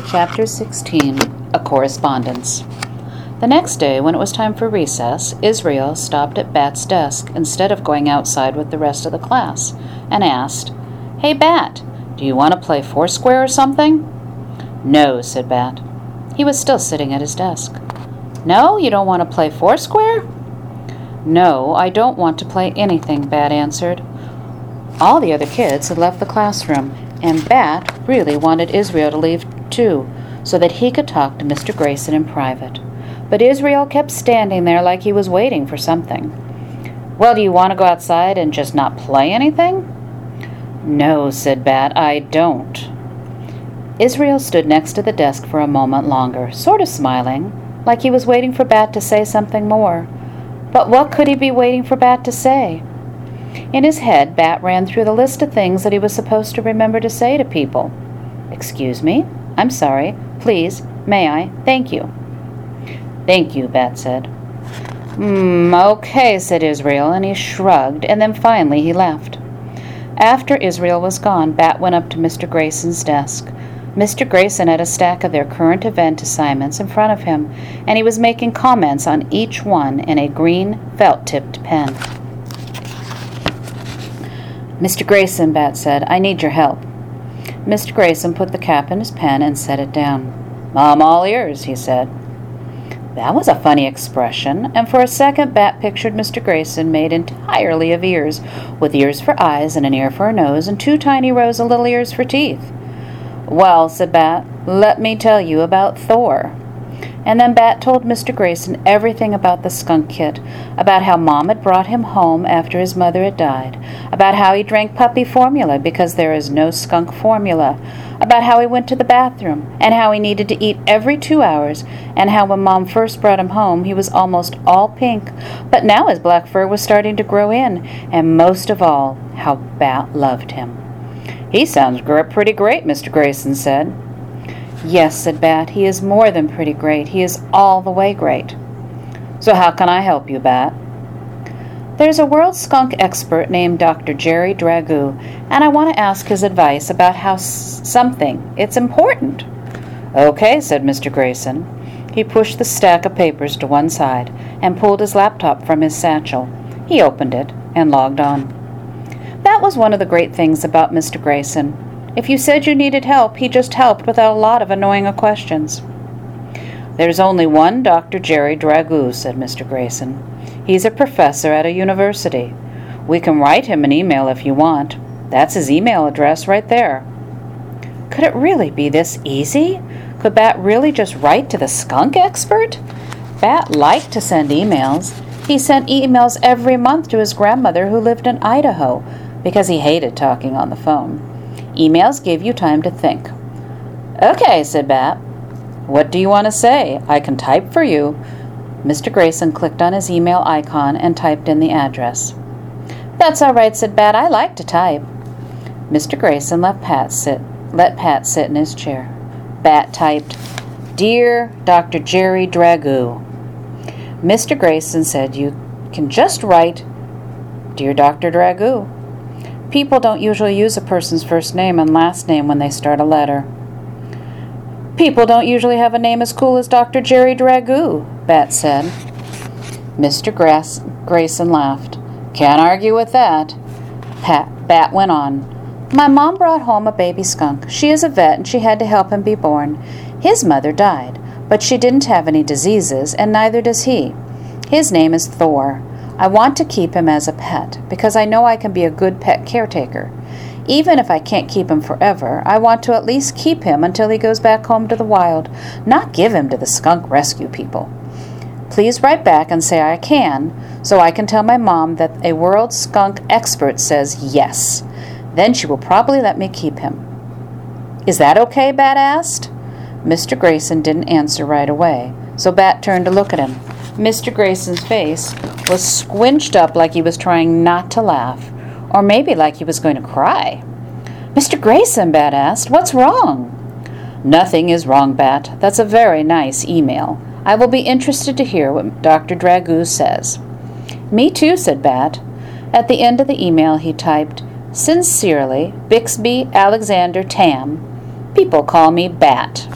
Chapter 16, A Correspondence. The next day, when it was time for recess, Israel stopped at Bat's desk instead of going outside with the rest of the class, and asked, "Hey, Bat, do you want to play Foursquare or something?" "No," said Bat. He was still sitting at his desk. "No, you don't want to play Foursquare?" "No, I don't want to play anything," Bat answered. All the other kids had left the classroom, and Bat really wanted Israel to leave too, so that he could talk to Mr. Grayson in private. But Israel kept standing there like he was waiting for something. "Well, do you want to go outside and just not play anything?" "No," said Bat, "I don't." Israel stood next to the desk for a moment longer, sort of smiling, like he was waiting for Bat to say something more. But what could he be waiting for Bat to say? In his head, Bat ran through the list of things that he was supposed to remember to say to people. "Excuse me? I'm sorry. Please. May I? Thank you." "Thank you," Bat said. Okay," said Israel, and he shrugged, and then finally he left. After Israel was gone, Bat went up to Mr. Grayson's desk. Mr. Grayson had a stack of their current event assignments in front of him, and he was making comments on each one in a green felt-tipped pen. "Mr. Grayson," Bat said, "I need your help." Mr. Grayson put the cap in his pen and set it down. "I'm all ears," he said. That was a funny expression, and for a second Bat pictured Mr. Grayson made entirely of ears, with ears for eyes and an ear for a nose and two tiny rows of little ears for teeth. "Well," said Bat, "let me tell you about Thor." And then Bat told Mr. Grayson everything about the skunk kit, about how Mom had brought him home after his mother had died, about how he drank puppy formula because there is no skunk formula, about how he went to the bathroom, and how he needed to eat every 2 hours, and how when Mom first brought him home he was almost all pink, but now his black fur was starting to grow in, and most of all, how Bat loved him. "He sounds pretty great," Mr. Grayson said. "Yes," said Bat, "he is more than pretty great. He is all the way great." "So how can I help you, Bat?" "There's a world skunk expert named Dr. Jerry Dragoo, and I want to ask his advice about how something. It's important." "Okay," said Mr. Grayson. He pushed the stack of papers to one side and pulled his laptop from his satchel. He opened it and logged on. That was one of the great things about Mr. Grayson. If you said you needed help, he just helped without a lot of annoying questions. "There's only one Dr. Jerry Dragoo," said Mr. Grayson. "He's a professor at a university. We can write him an email if you want. That's his email address right there." Could it really be this easy? Could Bat really just write to the skunk expert? Bat liked to send emails. He sent emails every month to his grandmother who lived in Idaho because he hated talking on the phone. Emails gave you time to think. "Okay," said Bat. "What do you want to say? I can type for you." Mr. Grayson clicked on his email icon and typed in the address. "That's all right," said Bat. "I like to type." Mr. Grayson let Pat sit in his chair. Bat typed, "Dear Dr. Jerry Dragoo." Mr. Grayson said, "You can just write, Dear Dr. Dragoo." People don't usually use a person's first name and last name when they start a letter. "People don't usually have a name as cool as Dr. Jerry Dragoo," Bat said. Mr. Grayson laughed. "Can't argue with that." Bat went on. "My mom brought home a baby skunk. She is a vet and she had to help him be born. His mother died, but she didn't have any diseases, and neither does he. His name is Thor. I want to keep him as a pet, because I know I can be a good pet caretaker. Even if I can't keep him forever, I want to at least keep him until he goes back home to the wild, not give him to the skunk rescue people. Please write back and say I can, so I can tell my mom that a world skunk expert says yes. Then she will probably let me keep him." "Is that okay?" Bat asked. Mr. Grayson didn't answer right away, so Bat turned to look at him. Mr. Grayson's face was squinched up like he was trying not to laugh, or maybe like he was going to cry. "Mr. Grayson," Bat asked, "what's wrong?" "Nothing is wrong, Bat. That's a very nice email. I will be interested to hear what Dr. Dragoo says." "Me too," said Bat. At the end of the email he typed, "Sincerely, Bixby Alexander Tam. People call me Bat."